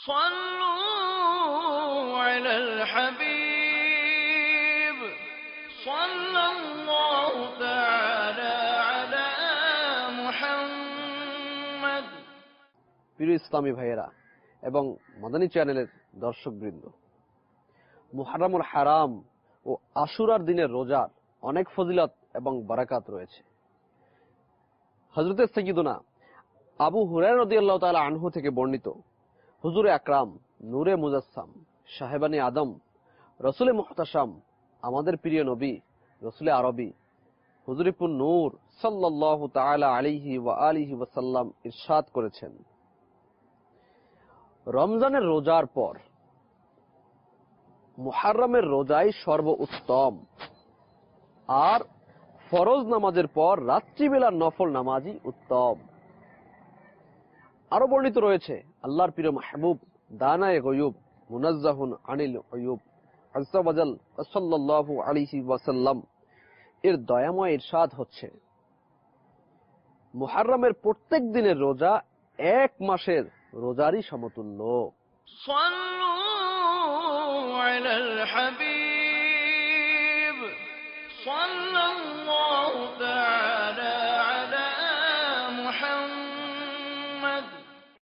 صلوا على الحبيب صلى الله تعالى على محمد। প্রিয় ইসলামী ভাইয়েরা এবং মাদানী চ্যানেলের দর্শকবৃন্দ, মুহররমুল হারাম ও আশুরার দিনের রোজার অনেক ফজিলত এবং বারাকাত রয়েছে। হযরতে সাইয়্যিদুনা আবু হুরায়রা রাদিয়াল্লাহু তাআলা আনহু থেকে বর্ণিত, হুজুরে আকরাম, নূরে মুজাসসাম, সাহেবানী আদম, রসুলে মুহতাশাম, আমাদের প্রিয় নবী, রসুলে আরবি, হুজুরিপুর নূর সাল্লাল্লাহু তাআলা আলাইহি ওয়া আলিহি ওয়াসাল্লাম ইরশাদ করেছেন, রমজানের রোজার পর মুহররমের রোজাই সর্বোত্তম, আর ফরজ নামাজের পর রাত্রিবেলার নফল নামাজই উত্তম। আরো বর্ণিত রয়েছে, আল্লাহর প্রিয় মাহবুব দানায়ে গয়ুব মুনাজ্জাহুন আনিল উয়ুব আযজা ওয়াজাল সাল্লাল্লাহু আলাইহি ওয়াসাল্লাম এর দয়াময় ইরশাদ হচ্ছে, মুহররমের প্রত্যেক দিনের রোজা এক মাসের রোজারই সমতুল্য। صلوا على الحبيب